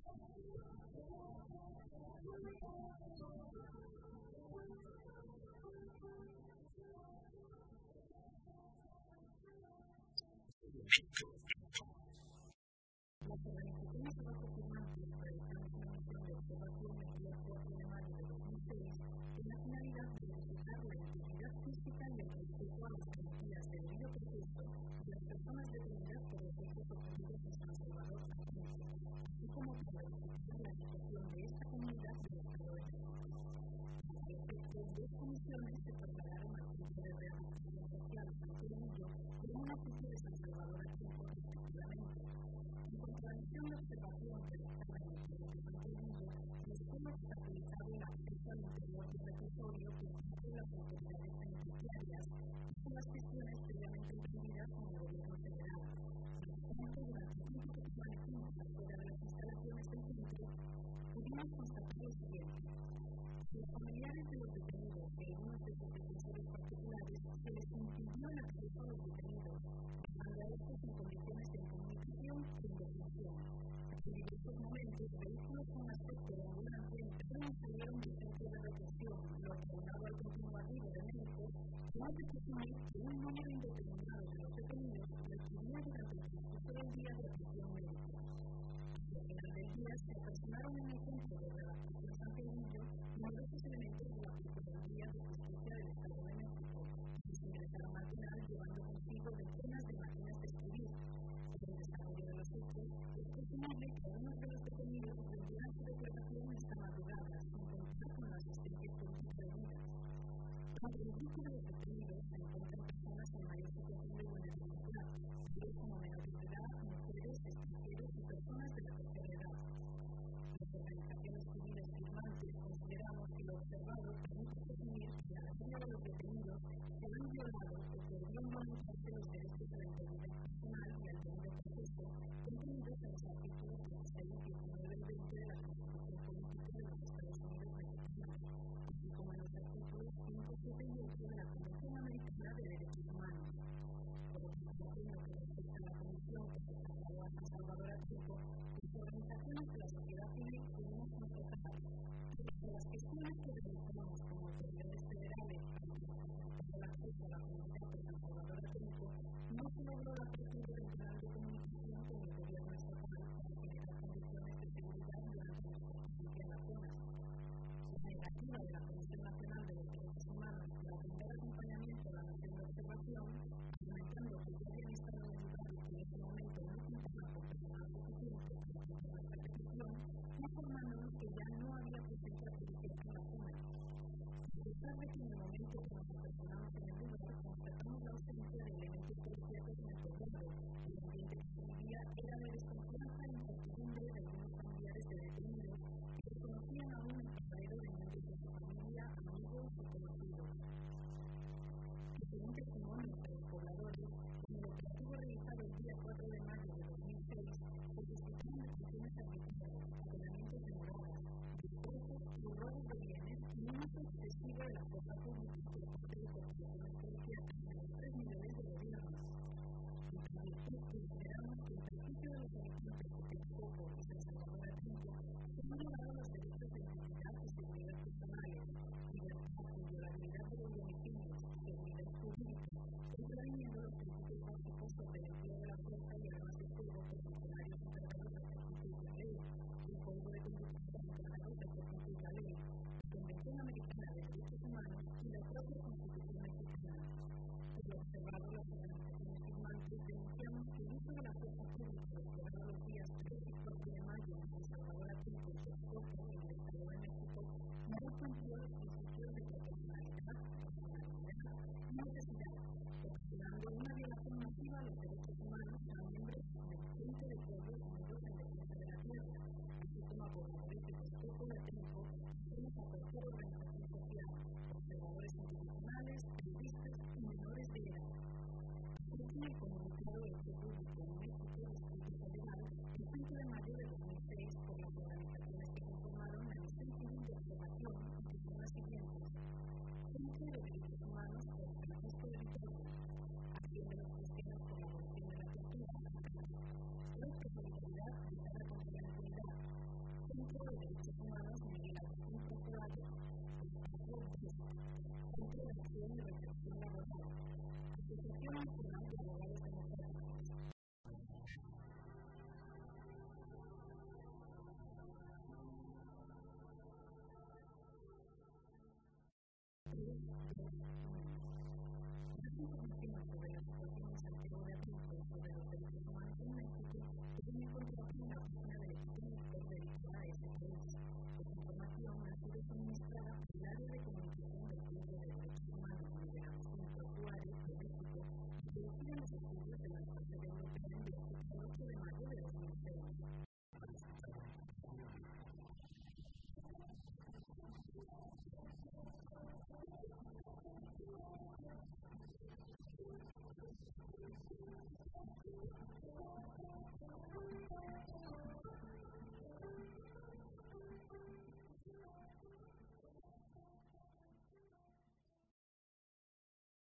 Convención Americana de Derechos Humanos y Investigación y Reflexión Laboral, Asociación Nacional de Abogados Democráticos. Más información sobre la situación en Santiago de Apuntes sobre los derechos humanos en México pueden encontrarse en la página del equipo director dedicada a este país. Esta información ha sido suministrada por el área de comunicación del Club de Derechos Humanos Miguel Agustín Portuario de México, introducida en los estudios de la Universidad Europea en México el 8 de mayo de 2006.